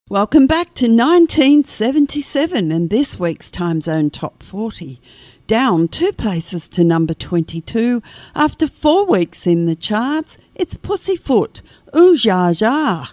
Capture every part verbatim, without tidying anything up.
Welcome back to nineteen seventy-seven and this week's Time Zone Top forty. Down two places to number twenty-two after four weeks in the charts, it's Pussyfoot, Ooh Ja Ja.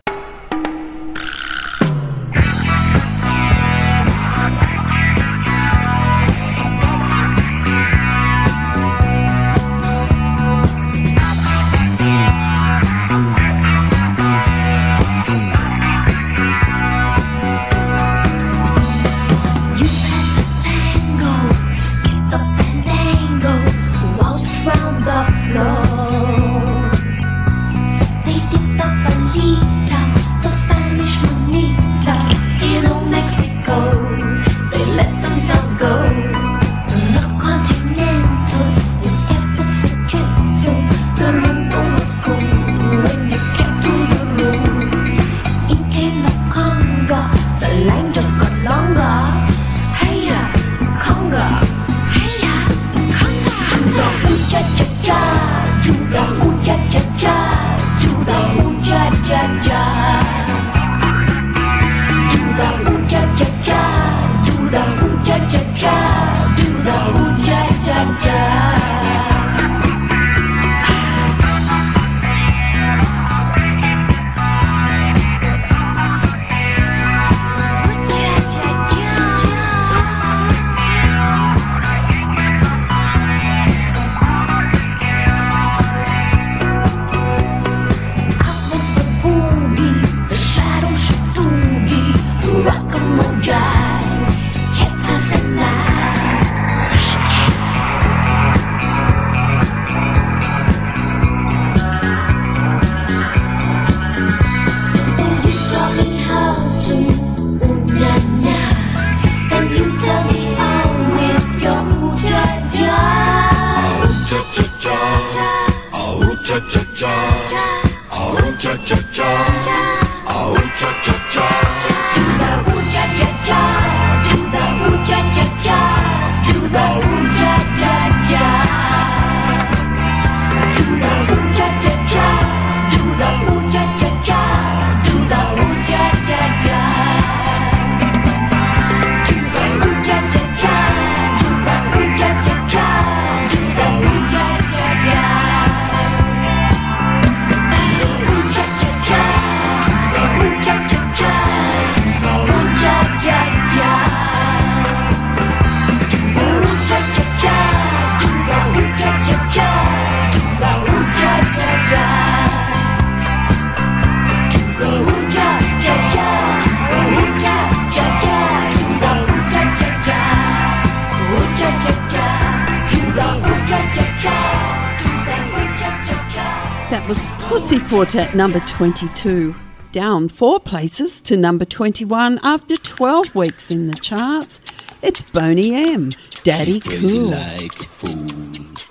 Pussyfoot at number twenty-two, down four places to number twenty-one after twelve weeks in the charts. It's Boney M, Daddy Cool. Like a fool.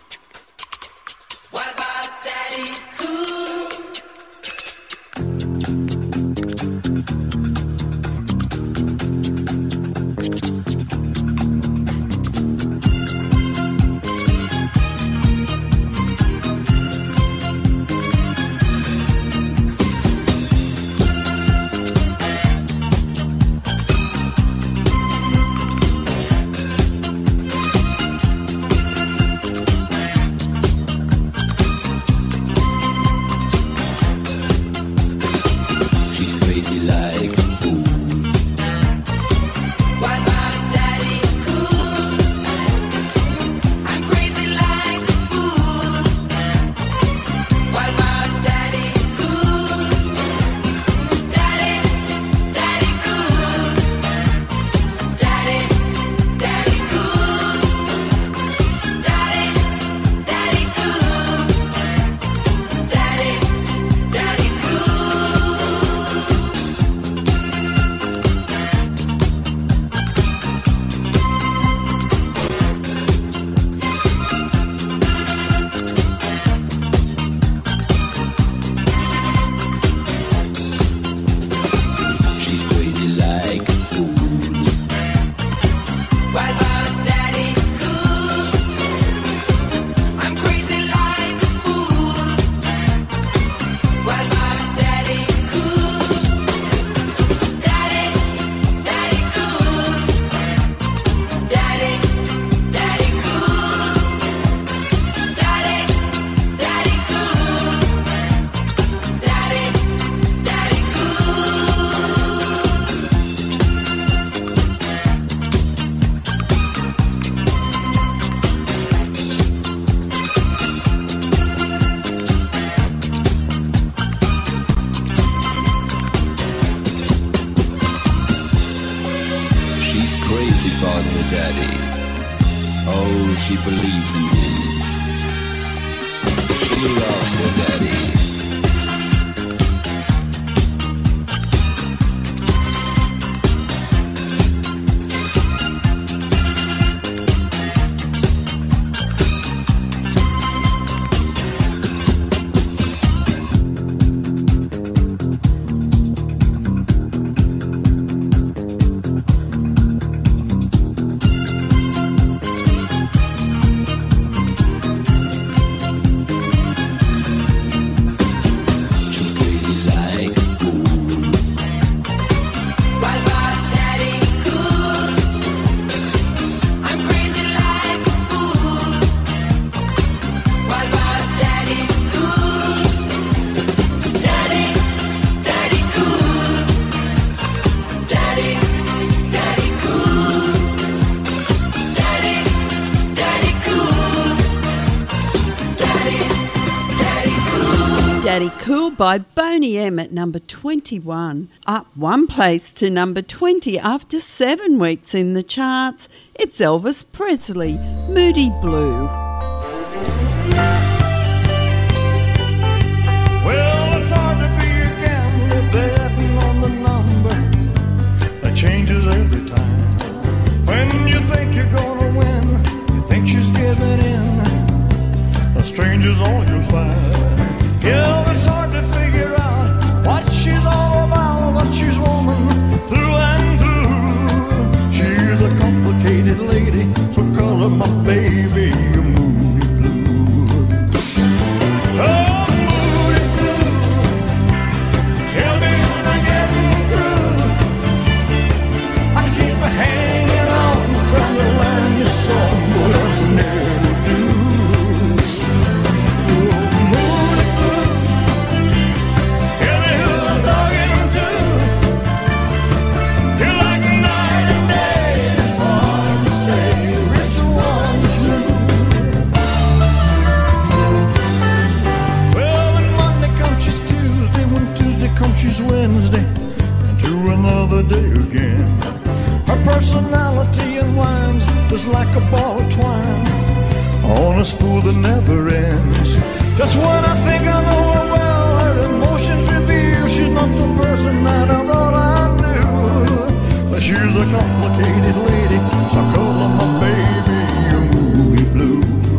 What about Daddy Cool? crazy about her daddy. Oh, she believes in him. She loves her daddy. Daddy Cool by Boney M at number twenty-one. Up one place to number twenty after seven weeks in the charts. It's Elvis Presley, Moody Blue. Well, it's hard to be a gambler betting on the number that changes every time. When you think you're gonna win, you think she's giving in. A stranger's all you'll find. Yeah, it's hard to figure out what she's all about, what she's woman through and through. She's a complicated lady, so color my baby a moody blue. Oh, moody blue, tell me when I'm getting through. I keep hanging on, trying to learn you somewhere I never do. She's Wednesday into another day again. Her personality unwinds just like a ball of twine on a spool that never ends. Just when I think I know her well, her emotions reveal she's not the person that I thought I knew. But she's a complicated lady, so I call her my baby a moody blue.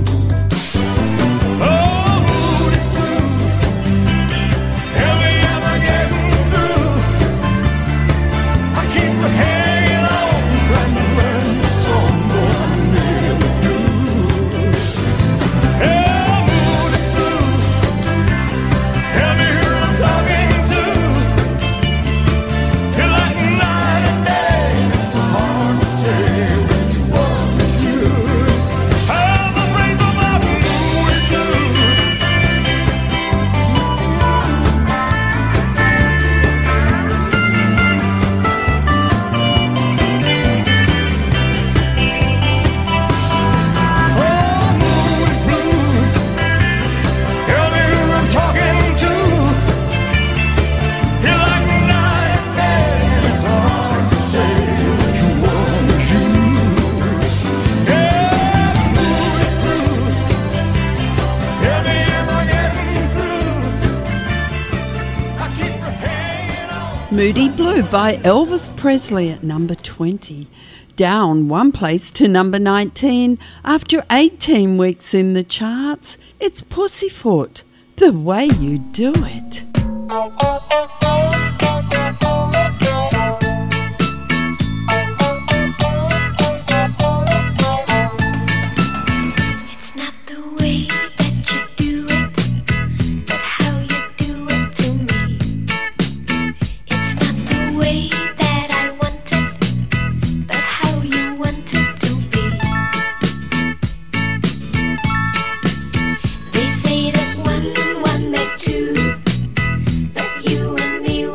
Moody Blue by Elvis Presley at number twenty. Down one place to number nineteen after eighteen weeks in the charts. It's Pussyfoot, The Way You Do It. It's not the way that you do it, but how you do it to me. It's not the way that I want it, but how you want it to be. They say that one and one make two, but you and me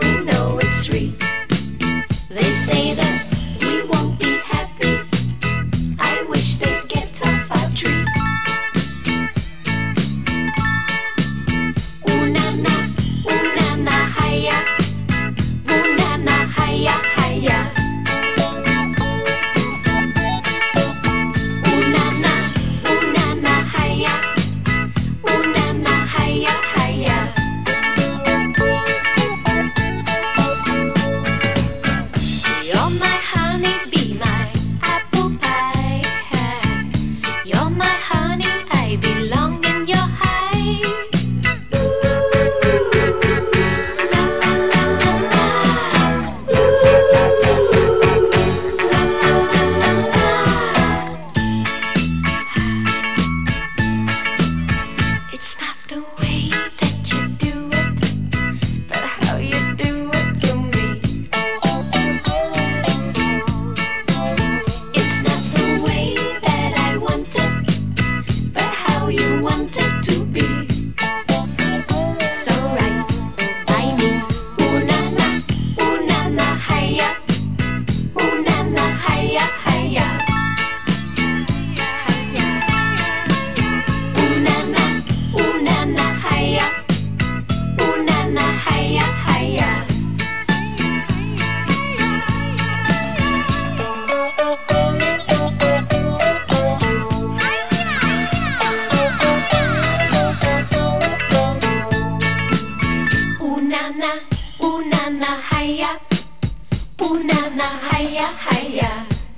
na na hiya hiya.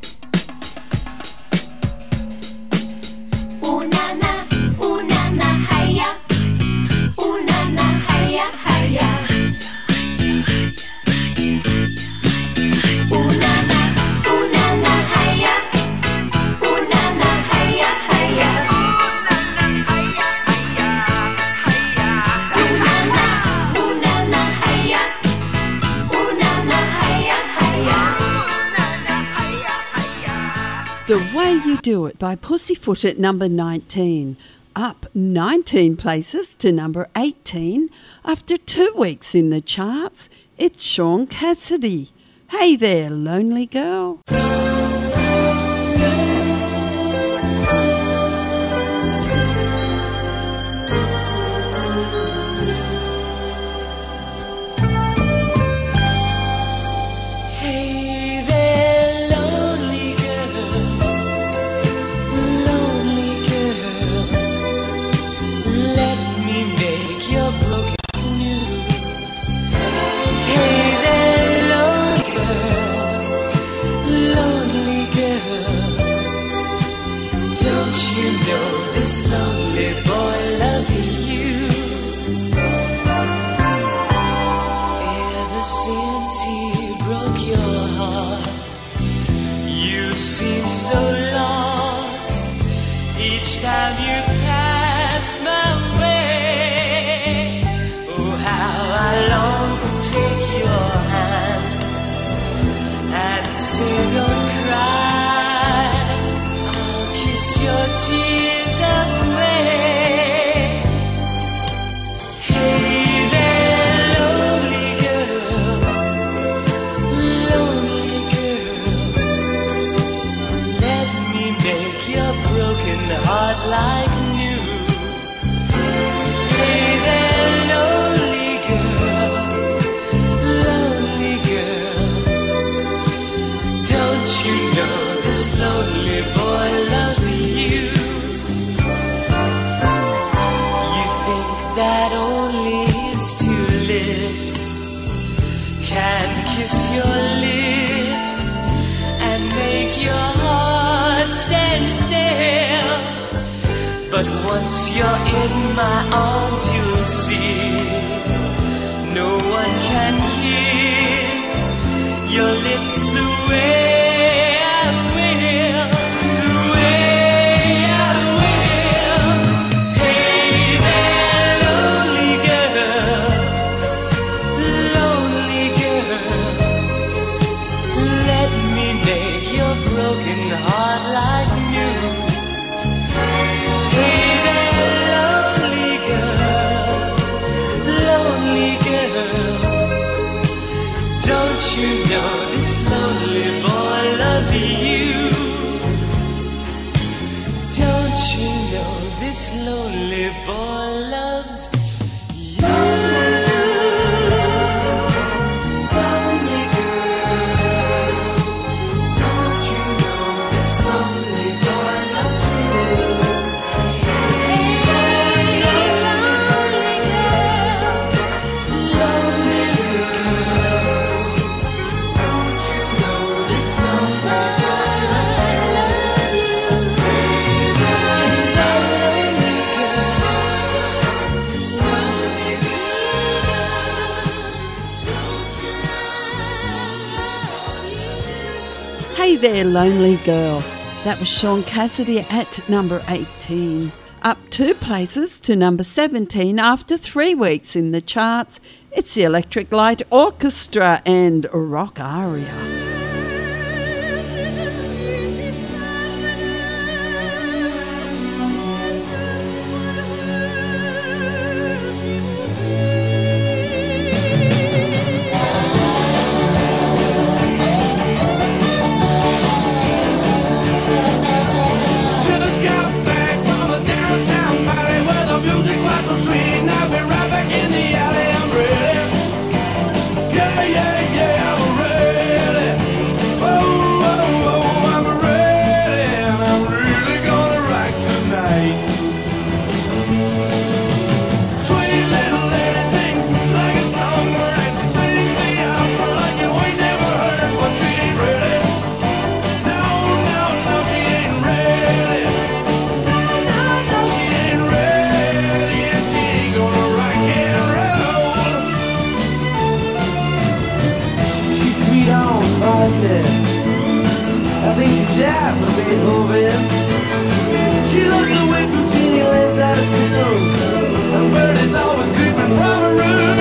Ooh na na, ooh na na hiya. Ooh na na hiya hiya. Ooh na na, ooh na na hiya. Ooh na na hiya hiya. Ooh na na hiya hiya hiya. Ooh na na, ooh na na hiya. Ooh na na hiya hiya. Ooh na na hiya hiya. The Way You Do It by Pussyfoot at number nineteen. Up nineteen places to number eighteen. After two weeks in the charts, it's Sean Cassidy. Hey there, lonely girl. Hey there, lonely girl, lonely girl. Let me make your broken news. Hey there, lonely girl, lonely girl. Don't you know this lonely boy loves you? Ever since he broke your heart, you seem so lost. Each time you've passed my way, oh how I long to take your hand and say don't cry, I'll kiss your tears away. Hey there, lonely girl, lonely girl. Let me make your broken heart like new. Hey there, lonely girl, lonely girl. Don't you know this lonely boy loves you? You think that only his two lips can kiss your lips and make your heart stand still. But once you're in my arms, you'll see no one can kiss your lips the way I will, the way I will. Hey there, lonely girl, lonely girl. Let me make your broken heart like new. Hey there, lonely girl, lonely girl. Don't you know this lonely boy loves you? Don't you know this lonely boy loves you? Lonely girl, don't you know this lonely boy loves you? Hey there, lonely girl, lonely girl. Don't you know this lonely boy loves you? Hey there, lonely girl, lonely girl. Hey there, lonely girl. That was Sean Cassidy at number eighteen. Up two places to number seventeen after three weeks in the charts. It's the Electric Light Orchestra and Rock Aria. Just got back from the downtown party where the music was so sweet. Now we're right back in the alley. I'm ready. Yeah, yeah, yeah, I'm ready. Wagner. I think she died for Beethoven. She loves the way Puccini lays out of tune. A bird is always creeping from her room.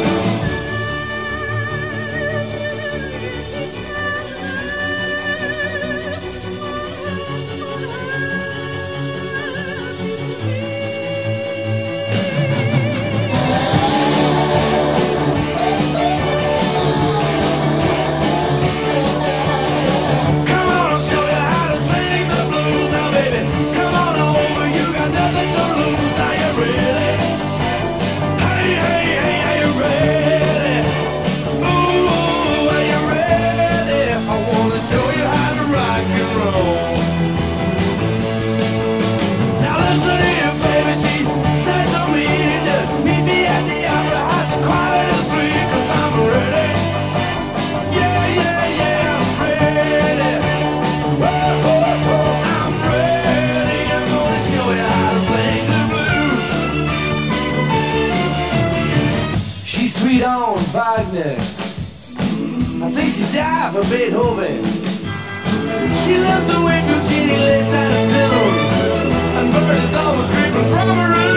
Wagner. I think she died for Beethoven. She loves the way Puccini lays down a tune. And bird is always creeping from her room.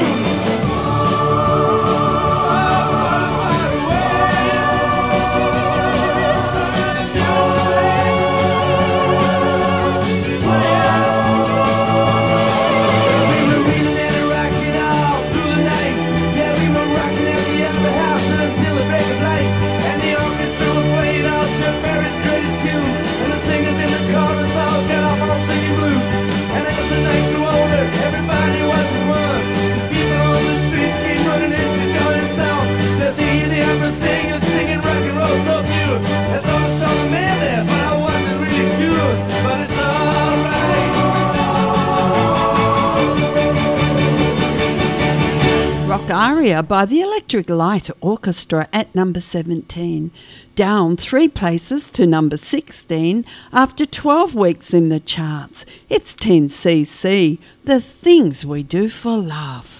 Aria by the Electric Light Orchestra at number seventeen, down three places to number sixteen after twelve weeks in the charts. It's ten C C, The Things We Do for Love.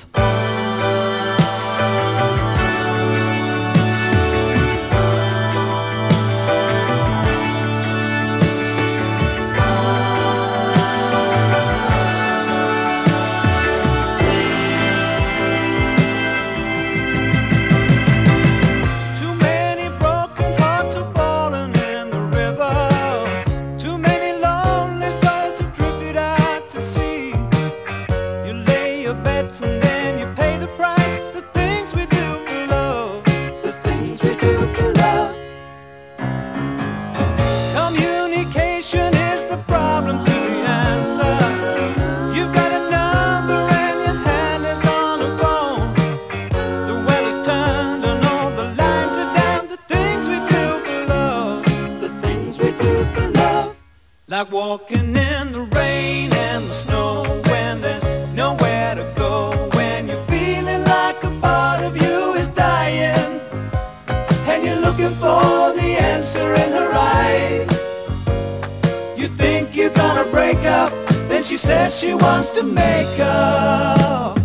Like walking in the rain and the snow when there's nowhere to go. When you're feeling like a part of you is dying and you're looking for the answer in her eyes. You think you're gonna break up, then she says she wants to make up.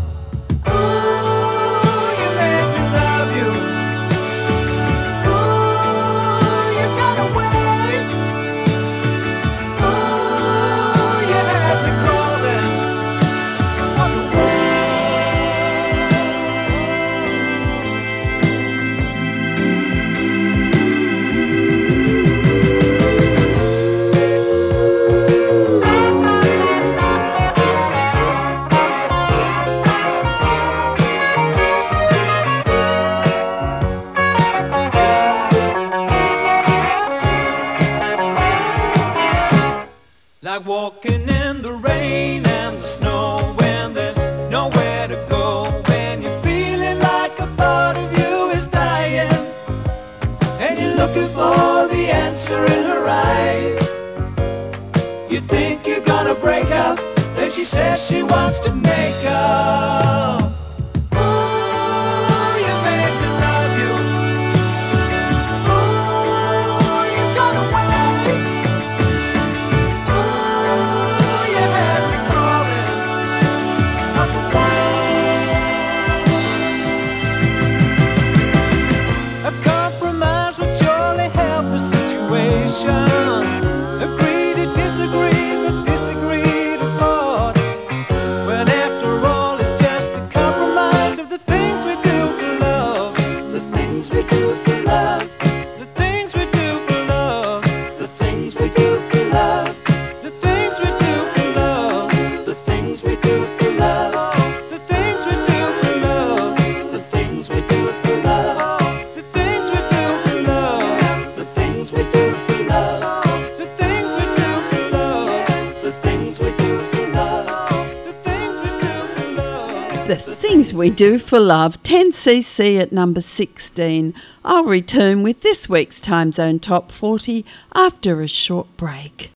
Like walking in the rain and the snow when there's nowhere to go. When you're feeling like a part of you is dying and you're looking for the answer in her eyes. You think you're gonna break up, then she says she wants to make up. Way nation. Agree to disagree, but disagree to part. When after all it's just a compromise of the things we do for love. The things we do for love. The things we do for love. The things we do for love. The things we do for love. The things we do for love. The things we do for love. The things we do for love. The things we do for love. The things we do for love. The things we do for love. The things we do for love. The things we do for love. The Things We Do for Love, ten C C at number sixteen. I'll return with this week's Time Zone Top forty after a short break.